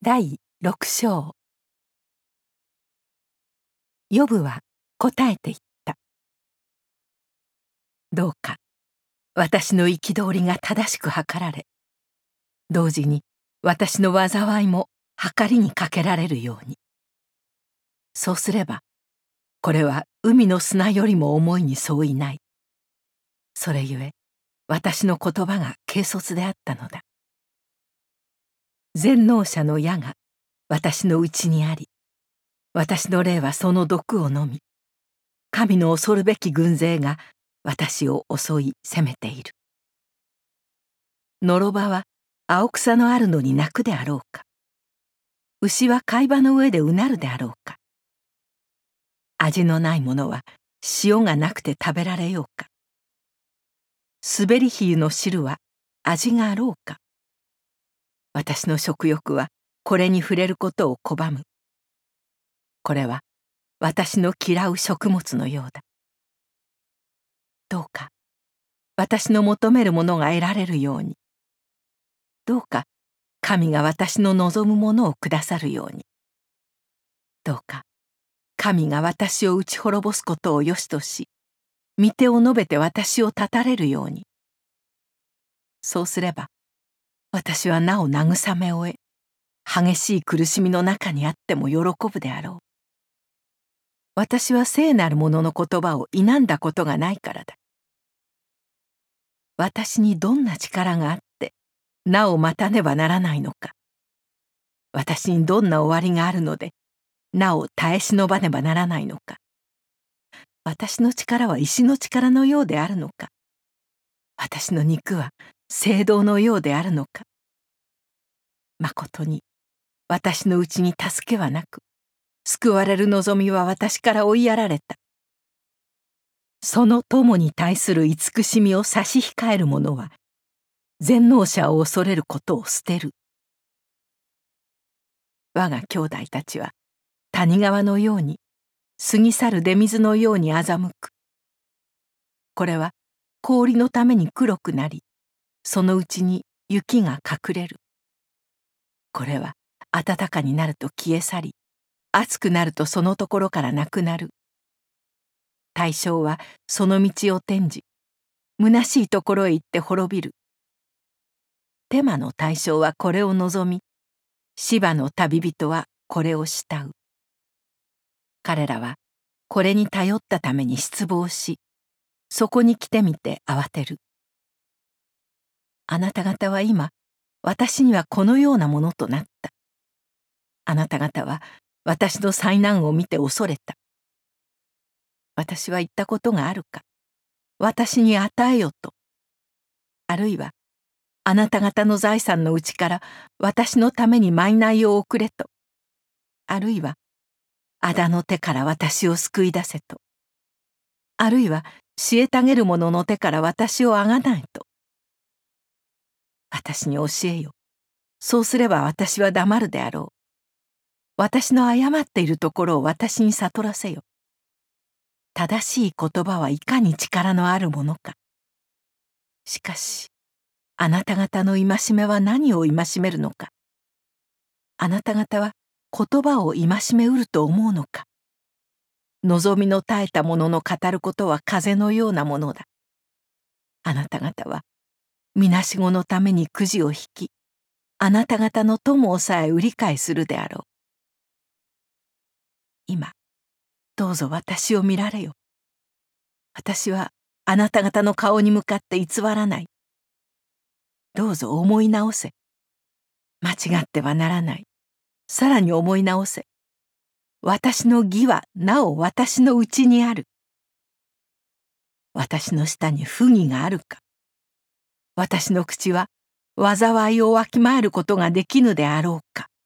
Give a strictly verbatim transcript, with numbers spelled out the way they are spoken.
だいろく章。ヨブは答えて言った。どうか私の憤りが正しく計られ、同時に私の災いも計りにかけられるように。そうすればこれは海の砂よりも重いに相違ない。それゆえ私の言葉が軽率であったのだ。全能者の矢が私のうちにあり、私の霊はその毒を飲み、神の恐るべき軍勢が私を襲い攻めている。のろばは青草のあるのに鳴くであろうか。牛は海馬の上でうなるであろうか。味のないものは塩がなくて食べられようか。滑り比喩の汁は味があろうか。私の食欲はこれに触れることを拒む。これは私の嫌う食物のようだ。どうか私の求めるものが得られるように。どうか神が私の望むものをくださるように。どうか神が私を打ち滅ぼすことをよしとし、御手を述べて私を立たれるように。そうすれば私はなお慰めを得、激しい苦しみの中にあっても喜ぶであろう。私は聖なる者の言葉を否んだことがないからだ。私にどんな力があってなお待たねばならないのか。私にどんな終わりがあるのでなお耐え忍ばねばならないのか。私の力は石の力のようであるのか。私の肉は聖堂のようであるのか。まことに私のうちに助けはなく、救われる望みは私から追いやられた。その友に対する慈しみを差し控える者は全能者を恐れることを捨てる。我が兄弟たちは谷川のように過ぎ去る出水のように欺く。これは氷のために黒くなり、そのうちに雪が隠れる。これは暖かになると消え去り、暑くなるとそのところからなくなる。大将はその道を転じ、虚しいところへ行って滅びる。テマの大将はこれを望み、シバの旅人はこれを慕う。彼らはこれに頼ったために失望し、そこに来てみて慌てる。あなた方は今、私にはこのようなものとなった。あなた方は私の災難を見て恐れた。私は言ったことがあるか。私に与えよと。あるいは、あなた方の財産のうちから私のために賄を送れと。あるいは、仇の手から私を救い出せと。あるいは、虐げる者の手から私をあがないと。私に教えよ。そうすれば私は黙るであろう。私の誤っているところを私に悟らせよ。正しい言葉はいかに力のあるものか。しかし、あなた方の戒めは何を戒めるのか。あなた方は言葉を戒めうると思うのか。望みの絶えた者の語ることは風のようなものだ。あなた方は、みなしごのためにくじを引き、あなた方の友をさえ売り買いするであろう。今、どうぞ私を見られよ。私はあなた方の顔に向かって偽らない。どうぞ思い直せ。間違ってはならない。さらに思い直せ。私の義はなお私のうちにある。私の下に不義があるか。私の口は災いをわきまえることができぬであろうか。